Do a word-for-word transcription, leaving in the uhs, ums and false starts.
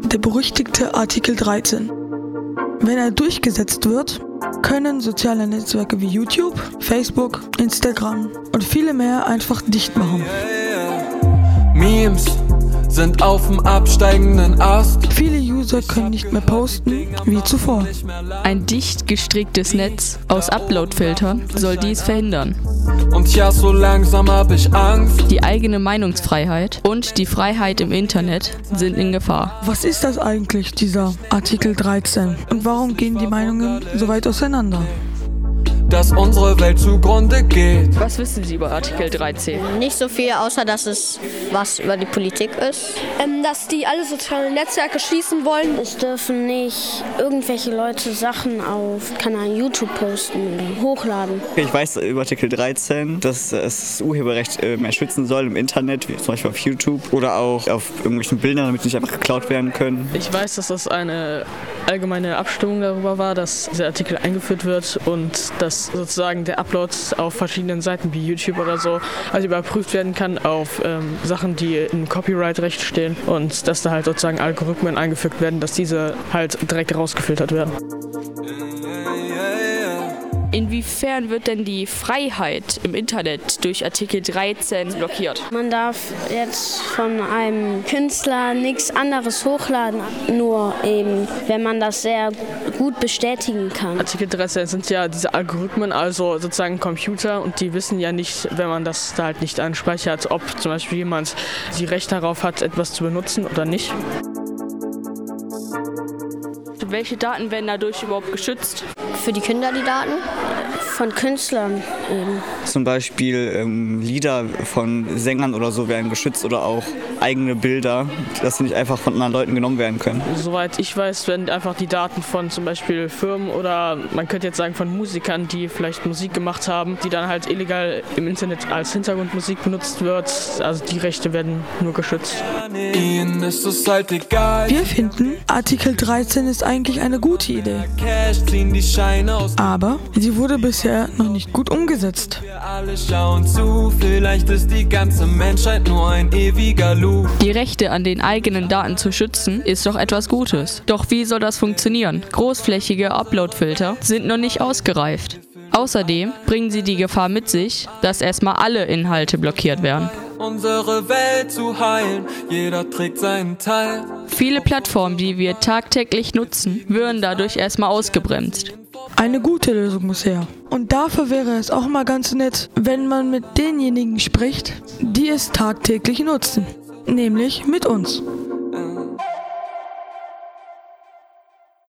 der berüchtigte Artikel dreizehn. Wenn er durchgesetzt wird, können soziale Netzwerke wie YouTube, Facebook, Instagram und viele mehr einfach dicht machen. Memes sind auf dem absteigenden Ast. Viele User können nicht mehr posten wie zuvor. Ein dicht gestricktes Netz aus Upload-Filtern soll dies verhindern. Und ja, so langsam hab ich Angst. Die eigene Meinungsfreiheit und die Freiheit im Internet sind in Gefahr. Was ist das eigentlich, dieser Artikel dreizehn? Und warum gehen die Meinungen so weit auseinander? Dass unsere Welt zugrunde geht. Was wissen Sie über Artikel dreizehn? Nicht so viel, außer dass es was über die Politik ist. Ähm, dass die alle sozialen Netzwerke schließen wollen. Es dürfen nicht irgendwelche Leute Sachen auf Kanal YouTube posten oder hochladen. Ich weiß über Artikel dreizehn, dass es das Urheberrecht mehr schützen soll im Internet, wie zum Beispiel auf YouTube oder auch auf irgendwelchen Bildern, damit sie nicht einfach geklaut werden können. Ich weiß, dass das eine allgemeine Abstimmung darüber war, dass dieser Artikel eingeführt wird und dass sozusagen der Upload auf verschiedenen Seiten wie YouTube oder so also überprüft werden kann auf ähm, Sachen, die im Copyright-Recht stehen und dass da halt sozusagen Algorithmen eingefügt werden, dass diese halt direkt rausgefiltert werden. Inwiefern wird denn die Freiheit im Internet durch Artikel dreizehn blockiert? Man darf jetzt von einem Künstler nichts anderes hochladen, nur eben, wenn man das sehr gut bestätigen kann. Artikel dreizehn sind ja diese Algorithmen, also sozusagen Computer, und die wissen ja nicht, wenn man das da halt nicht anspeichert, ob zum Beispiel jemand die Rechte darauf hat, etwas zu benutzen oder nicht. Welche Daten werden dadurch überhaupt geschützt? Für die Kinder die Daten? Von Künstlern eben. Zum Beispiel ähm, Lieder von Sängern oder so werden geschützt oder auch eigene Bilder, dass sie nicht einfach von anderen Leuten genommen werden können. Soweit ich weiß, werden einfach die Daten von zum Beispiel Firmen oder man könnte jetzt sagen von Musikern, die vielleicht Musik gemacht haben, die dann halt illegal im Internet als Hintergrundmusik benutzt wird. Also die Rechte werden nur geschützt. Ihnen ist es halt egal. Wir finden, Artikel dreizehn ist eigentlich eine gute Idee. Aber sie wurde bisher noch nicht gut umgesetzt. Wir alle schauen zu, vielleicht ist die ganze Menschheit nur ein ewiger Loop. Die Rechte an den eigenen Daten zu schützen, ist doch etwas Gutes. Doch wie soll das funktionieren? Großflächige Upload-Filter sind noch nicht ausgereift. Außerdem bringen sie die Gefahr mit sich, dass erstmal alle Inhalte blockiert werden. Unsere Welt zu heilen, jeder trägt seinen Teil. Viele Plattformen, die wir tagtäglich nutzen, würden dadurch erstmal ausgebremst. Eine gute Lösung muss her. Und dafür wäre es auch mal ganz nett, wenn man mit denjenigen spricht, die es tagtäglich nutzen. Nämlich mit uns.